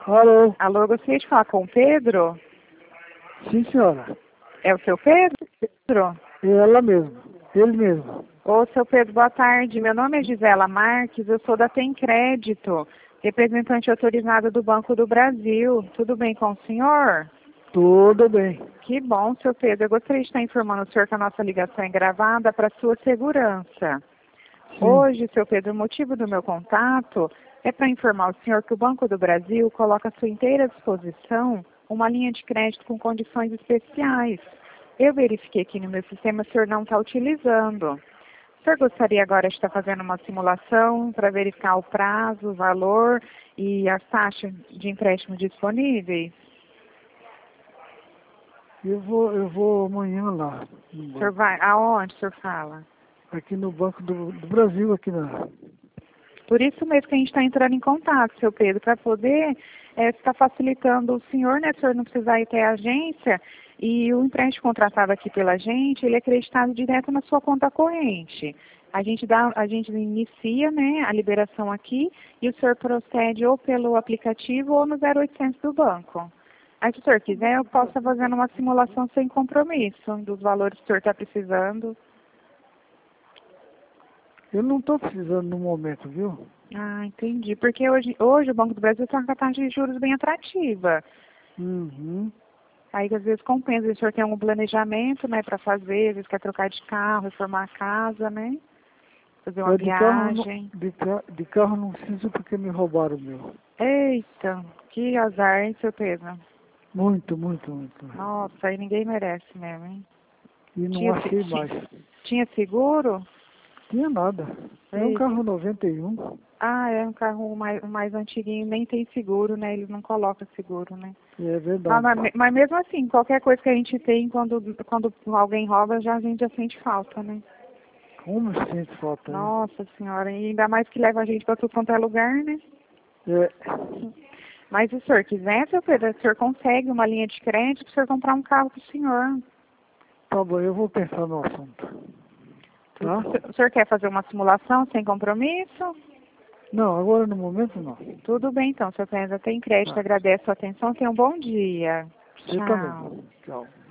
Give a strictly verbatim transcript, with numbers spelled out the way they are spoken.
Alô? Alô, gostaria de falar com o Pedro? Sim, senhora. É o seu Pedro? Pedro? É ela mesmo. Ele mesmo. Ô, seu Pedro, boa tarde. Meu nome é Gisela Marques, eu sou da Tem Crédito, representante autorizada do Banco do Brasil. Tudo bem com o senhor? Tudo bem. Que bom, seu Pedro. Eu gostaria de estar informando o senhor que a nossa ligação é gravada para sua segurança. Sim. Hoje, seu Pedro, o motivo do meu contato é para informar o senhor que o Banco do Brasil coloca à sua inteira disposição uma linha de crédito com condições especiais. Eu verifiquei aqui no meu sistema, o senhor não está utilizando. O senhor gostaria agora de estar fazendo uma simulação para verificar o prazo, o valor e as taxas de empréstimo disponíveis? Eu vou, eu vou amanhã lá. No O senhor banco. vai, aonde o senhor fala? Aqui no Banco do, do Brasil, aqui na. Por isso mesmo que a gente está entrando em contato, seu Pedro, para poder estar facilitando o senhor, né? O senhor não precisar ir até a agência e o empréstimo contratado aqui pela gente, ele é acreditado direto na sua conta corrente. A gente dá, a gente inicia, né, a liberação aqui e o senhor procede ou pelo aplicativo ou no zero oitocentos do banco. Aí, se o senhor quiser, eu posso estar fazendo uma simulação sem compromisso dos valores que o senhor está precisando. Eu não estou precisando no momento, viu? Ah, entendi. Porque hoje, hoje o Banco do Brasil está com a taxa de juros bem atrativa. Uhum. Aí, às vezes, compensa. O senhor tem algum planejamento, né, para fazer, às vezes quer trocar de carro, reformar a casa, né? Fazer uma É, de carro, não, viagem. de, ca- de carro não preciso porque me roubaram o meu. Eita, que azar, hein, seu Pedro? Muito, muito, muito. Nossa, aí ninguém merece mesmo, hein? E não Tinha, se- achei ti- mais. tinha seguro? Tinha nada. É um Eita. carro noventa e um. Ah, é um carro mais, mais antiguinho, nem tem seguro, né? Eles não colocam seguro, né? É Ah, verdade. mas, me- mas mesmo assim, qualquer coisa que a gente tem, quando, quando alguém rouba, já, a gente já sente falta, né? Como sente falta, né? Nossa senhora, e ainda mais que leva a gente para tudo quanto é lugar, né? É. Mas se o senhor quiser, seu Pedro, o senhor consegue uma linha de crédito para o senhor comprar um carro para o senhor. Tá bom, eu vou pensar no assunto. Tá? O o senhor quer fazer uma simulação sem compromisso? Não, agora no momento não. Tudo bem, então, seu Pedro, tem crédito, Tá. agradeço a atenção, tenha um bom dia. Você Tchau. também. Tchau.